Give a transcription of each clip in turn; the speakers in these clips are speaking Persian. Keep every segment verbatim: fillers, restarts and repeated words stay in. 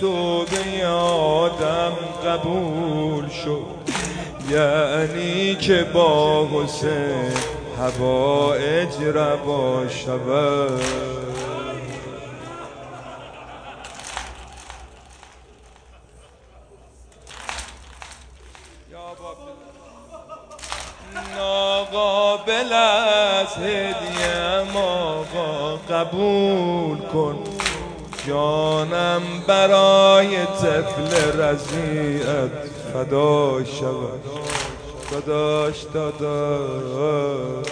توبه آدم قبول شد، یعنی که با حسین حوائج روا شود. ناقابل از هدیه‌ام آقا قبول کن، جانم برای طفل رضیعت فدا شود. داداش داداش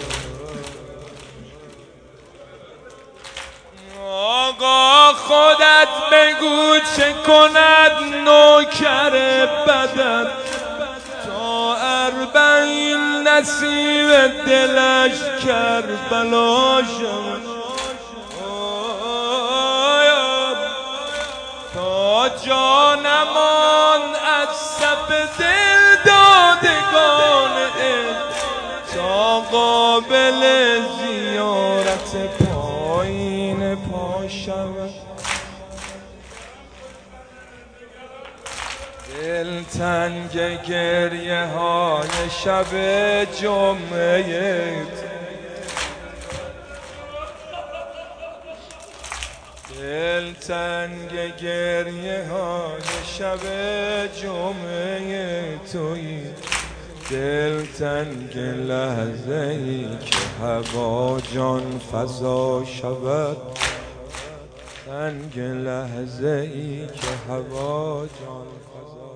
آقا خودت بگو چه کند نوکر بدن تا اربعین نصیب دلش کربلا شود. تا جانمان از صف دل دادگان تا قابل زیارت پایین پا شود. دلتنگ گریه های شب جمعه، دلتنگ گریه های شب جمعه تویی، دلتنگ لحظه ای که هوا جان فضا شود، تنگ لحظه ای که هوا جان فضا